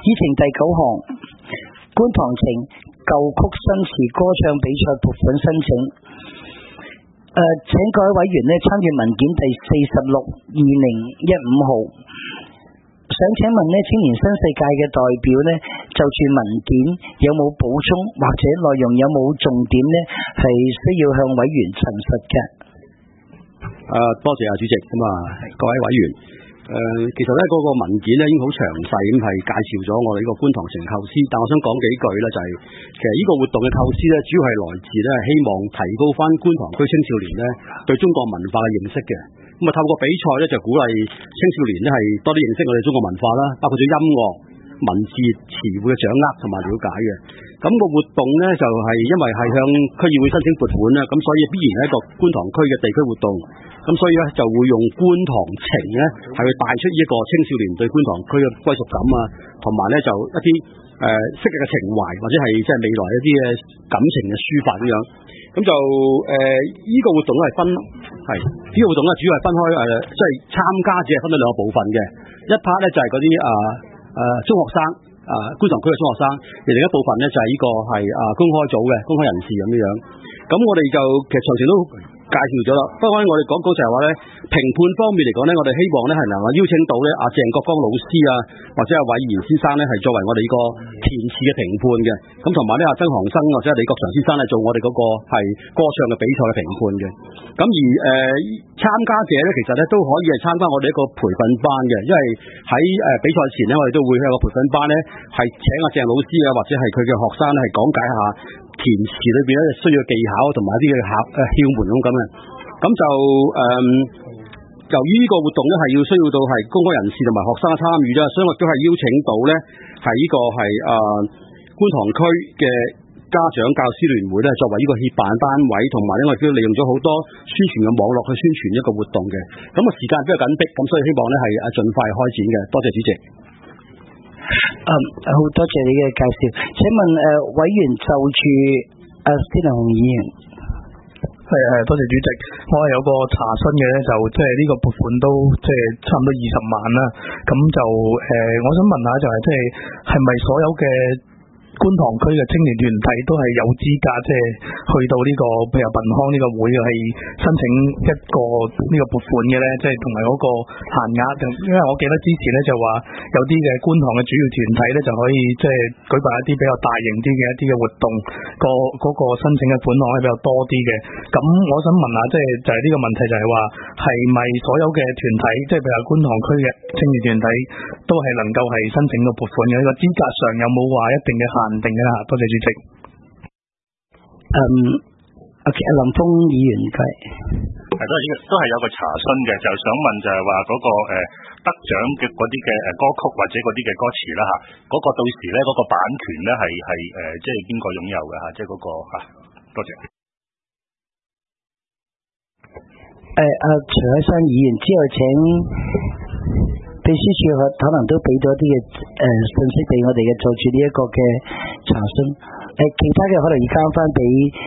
程第9項，觀塘城舊曲新詞歌唱比賽撥款申請。請各位委員呢參閱文件第46/2015號。想請問呢青年新世界嘅代表呢，就住文件有冇補充或者內容有冇重點呢？係需要向委員陳述嘅。 多謝主席。各位委員，其實呢嗰個文件呢已經好詳細咁係介紹咗我哋呢個觀塘城構思，但我想講幾句呢，就係其實呢個活動嘅構思呢，主要係來自呢希望提高翻觀塘區青少年呢對中國文化嘅認識嘅。咁透過比賽呢，就鼓勵青少年呢係多啲認識我哋中國文化啦，包括咗音樂、文字、詞彙嘅掌握同埋了解嘅。咁個活動呢，就係因為係向區議會申請撥款啦，咁所以必然係一個觀塘區嘅地區活動。咁所以呢，就會用觀塘情呢係去帶出呢一個青少年對觀塘區嘅歸屬感啊，同埋呢就一啲昔日嘅情懷或者係即係未來一啲嘅感情嘅抒發咁樣。咁就呢個活動係分係呢個活動呢主要係分開即係參加者係分咗兩個部分嘅。一 part 呢就係嗰啲中學生觀塘區嘅中學生，而另一部分呢就係呢個係公開組嘅公開人士咁樣。咁我哋就其實詳情都介紹咗啦。不過我哋講就係話呢，評判方面嚟講呢，我哋希望呢係能夠邀請到呢鄭國江老師啊，或者韋賢先生呢係作為我哋呢個填詞嘅評判嘅。咁同埋呢曾航生或者李國祥先生呢做我哋嗰個係歌唱嘅比賽嘅評判嘅。咁而參加者呢，其實呢都可以係參加我哋一個培訓班嘅，因為喺比賽前呢，我哋都會喺個培訓班呢係請阿鄭老師啊，或者係佢嘅學生呢係講解下填詞裏邊咧需要技巧同埋一啲嘅竅門咁嘅。咁就由於呢個活動咧係要需要到係公開人士同埋學生參與啦，所以我都係邀請到咧係呢個係觀塘區嘅家長教師聯會咧作為呢個協辦單位，同埋咧我亦都利用咗好多宣傳嘅網絡去宣傳一個活動嘅。咁個時間比較緊迫，咁所以希望咧係盡快開展嘅。多謝主席。 好多謝你嘅介紹。請問委員就住司徒雄議員。 多謝主席。我係有個查詢嘅咧，就即係呢個撥款都即係差唔多20萬啦。咁就我想問下就係即係咪所有嘅觀塘區嘅青年團體都係有資格即係去到呢個譬如文康呢個會係申請一個呢個撥款嘅咧？即係同埋嗰個限額，因為我記得之前咧就話有啲嘅觀塘嘅主要團體咧就可以即係舉辦一啲比較大型啲嘅一啲嘅活動，嗰個申請嘅款項係比較多啲嘅。咁我想問下，即係就係呢個問題就係話係咪所有嘅團體，即係譬如觀塘區嘅青年團體都係能夠係申請到撥款嘅？呢個資格上有冇話一定嘅限定嘅啦？多謝主席。 林峰議員佢都係有個查詢嘅，就想問就係話嗰個得獎嘅嗰啲嘅歌曲或者嗰啲嘅歌詞啦嚇，嗰個到時咧嗰個版權咧係即係邊個擁有嘅嚇？即係嗰個嚇。多謝。 徐海生議員之後請秘書處可能都俾咗啲嘅信息俾我哋嘅，就住呢一個嘅查詢。其他嘅可能要交翻俾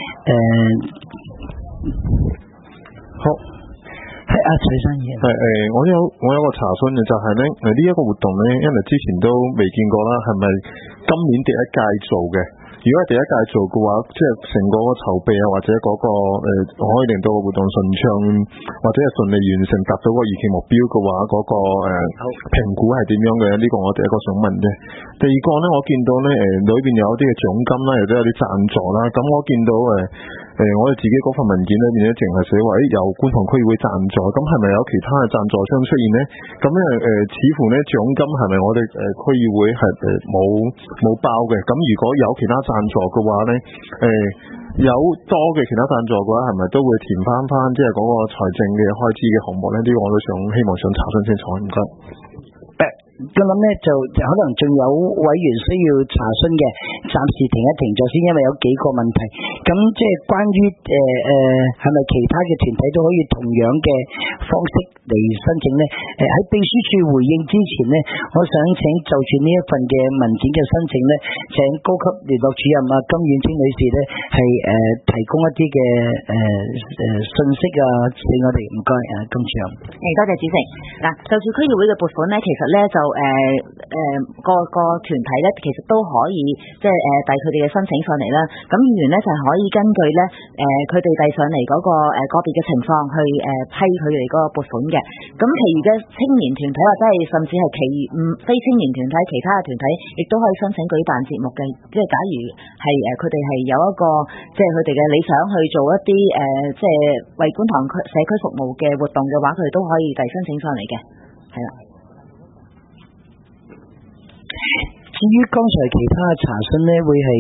好係徐生議員。 我有個查詢嘅就係咧呢一個活動咧，因為之前都未見過啦，係咪今年第一屆做嘅？如果係第一屆做嘅話，即係成個籌備啊，或者嗰個可以令到個活動順暢，或者係順利完成，達到個預期目標嘅話，嗰個評估係點樣嘅？呢個我第一個想問啫。第二個咧，我見到咧裏邊有啲嘅獎金啦，亦都有啲贊助啦。咁我見到我哋自己嗰份文件裏面咧，淨係寫話由觀塘區議會贊助，咁係咪有其他嘅贊助商出現呢？咁咧似乎咧獎金係咪我哋區議會係冇包嘅？咁如果有其他贊助嘅話咧，有多嘅其他贊助嘅話，係咪都會填翻即係嗰個財政嘅開支嘅項目咧？呢個我都希望查詢清楚，唔該。 我諗呢就可能仲有委員需要查詢嘅，暫時停一停咗先，因為有幾個問題。咁即係關於係咪其他嘅團體都可以同樣嘅方式嚟申請呢？喺秘書處回應之前呢，我想請就住呢一份嘅文件嘅申請呢，請高級聯絡主任金婉清女士呢係提供一啲嘅信息俾我哋，唔該金主任。 多謝主席。嗱，就住區議會嘅撥款呢，其實呢就個團體咧，其實都可以即係遞佢哋嘅申請上嚟啦。咁議員咧就係可以根據咧佢哋遞上嚟嗰個個別嘅情況去批佢哋嗰個撥款嘅。咁其餘嘅青年團體或者係甚至係非青年團體其他嘅團體，亦都可以申請舉辦節目嘅。即係假如係佢哋係有一個即係佢哋嘅理想去做一啲即係為觀塘社區服務嘅活動嘅話，佢哋都可以遞申請上嚟嘅，係啦。 至於剛才其他嘅查詢咧，會係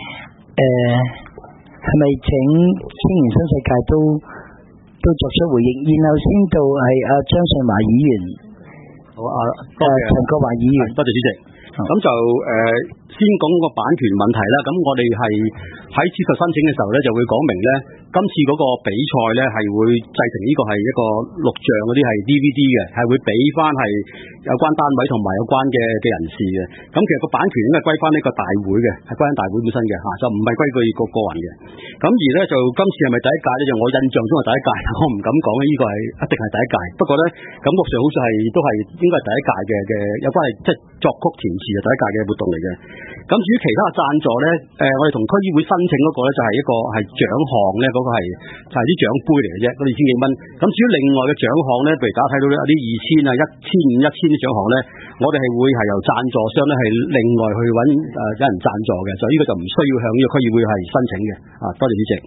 係咪請青年新世界都作出回應，然後先到係阿張信華議員， 好陳國華議員， 多謝主席。咁就先講個版權問題啦。咁我哋係喺接受申請嘅時候咧，就會講明咧，今次嗰個比賽咧係會製成呢個係一個錄像嗰啲係 DVD 嘅，係會俾翻係有關單位同埋有關嘅人士嘅。咁其實個版權應該歸翻呢個大會嘅，係歸翻大會本身嘅嚇，就唔係歸佢個人嘅。咁而咧就今次係咪第一屆咧？就我印象中係第一屆，我唔敢講呢個係一定係第一屆。不過咧感覺上好似係都係應該係第一屆嘅有關係即係作曲填詞係第一屆嘅活動嚟嘅。咁至於其他嘅贊助咧，我哋同區議會申請嗰個咧就係一個係獎項咧，嗰個係就係啲獎杯嚟嘅啫，嗰2,000幾蚊。咁至於另外嘅獎項咧，譬如大家睇到有啲2,000啊、1,500、1,000啲獎項咧，我哋係會係由贊助商咧係另外去揾有人贊助嘅，所以呢個就唔需要向呢個區議會係申請嘅。多謝主席。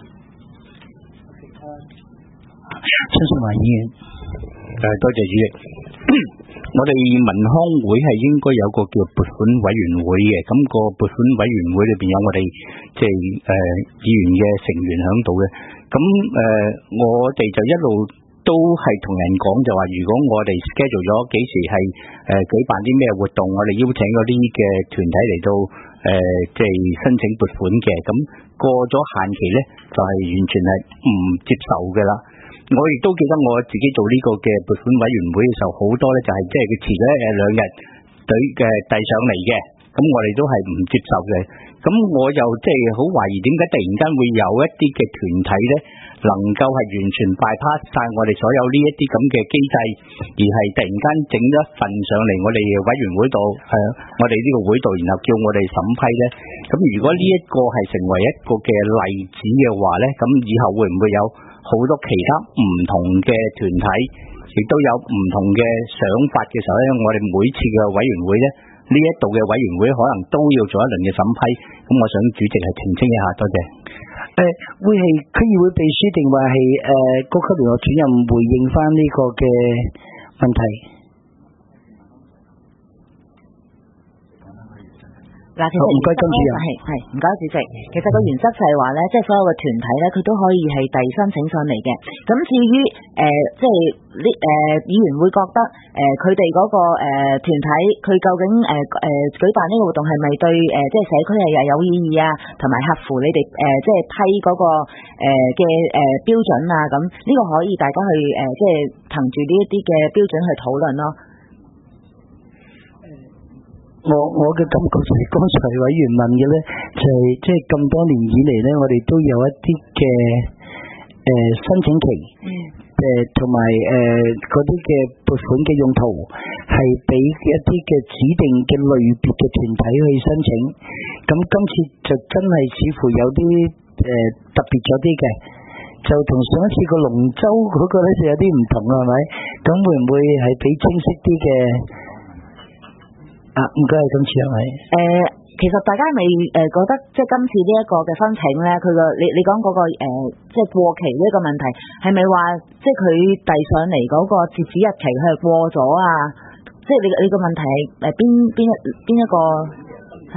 張信華議員， 多謝主席。我哋民康會係應該有個叫撥款委員會嘅，咁個撥款委員會裏邊有我哋即係議員嘅成員喺度嘅。咁我哋就一路都係同人講，就話如果我哋 schedule 咗幾時係舉辦啲咩活動，我哋邀請嗰啲嘅團體嚟到即係申請撥款嘅。咁過咗限期咧，就係完全係唔接受嘅啦。我亦都記得我自己做呢個嘅撥款委員會嘅時候，好多咧就係即係佢遲咗2日遞上嚟嘅，咁我哋都係唔接受嘅。咁我又即係好懷疑點解突然間會有一啲嘅團體咧，能夠係完全bypass晒我哋所有呢一啲咁嘅機制，而係突然間整一份上嚟我哋委員會度，我哋呢個會度，然後叫我哋審批咧。咁如果呢一個係成為一個嘅例子嘅話咧，咁以後會唔會有好多其他唔同嘅團體，亦都有唔同嘅想法嘅時候咧，我哋每次嘅委員會咧，呢一度嘅委員會可能都要做一輪嘅審批。咁我想主席係澄清一下，多謝。 會係區議會秘書定話係高級聯絡主任回應翻呢個嘅問題？ 嗱，其實唔該，金主任係唔該主席。其實個原則就係話咧，即係所有嘅團體咧，佢都可以係遞申請上嚟嘅。咁至於即係呢議員會覺得佢哋嗰個團體佢究竟舉辦呢個活動係咪對即係社區係有意義啊，同埋合乎你哋即係批嗰個嘅標準啊？咁呢個可以大家去即係憑住呢一啲嘅標準去討論咯。 我嘅感覺就係剛才委員問嘅咧，就係即係咁多年以嚟咧，我哋都有一啲嘅申請期，同埋嗰啲嘅撥款嘅用途係俾一啲嘅指定嘅類別嘅團體去申請。咁今次就真係似乎有啲特別咗啲嘅，就同上一次個龍舟嗰個咧就有啲唔同係咪？咁會唔會係俾清晰啲嘅？唔該，今次係咪？ 其實大家咪覺得即係今次呢一個嘅申請咧，佢個你講嗰個即係過期呢個問題，係咪話即係佢遞上嚟嗰個截止日期佢係過咗啊？即係你個問題係邊一個係？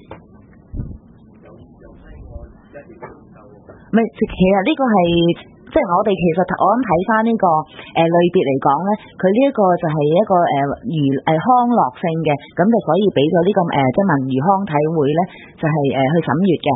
咪其實呢個係。即係我哋其實我諗睇翻呢個類別嚟講咧，佢呢一個就係一個康樂性嘅，咁就所以俾咗呢個即係文娛康體會咧，就係去審閱嘅。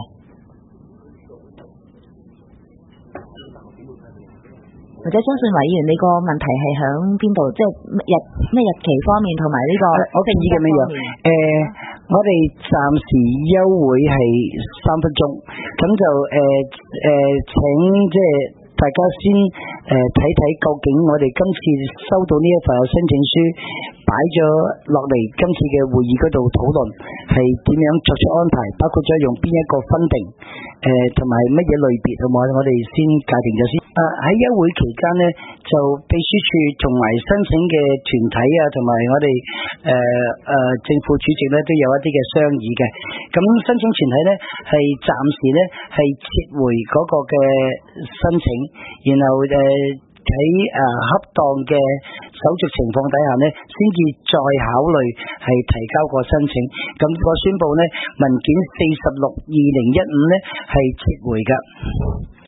或者張信華議員，你個問題係響邊度？即係咩日期方面同埋呢個我建議咁樣樣。我哋暫時休會係3分鐘，咁就請即係大家先睇睇究竟我哋今次收到呢一份申請書擺咗落嚟，今次嘅會議嗰度討論係點樣作出安排，包括咗用邊一個分定同埋乜嘢類別，好唔好？我哋先界定咗先。喺休會期間呢，就秘書處同埋申請嘅團體啊，同埋我哋政府主席呢，都有一啲嘅商議嘅。咁申請團體呢，係暫時呢係撤回嗰個嘅申請，然後喺恰當嘅手續情況底下呢，先至再考慮係提交個申請。咁我宣布呢，文件46/2015呢係撤回㗎。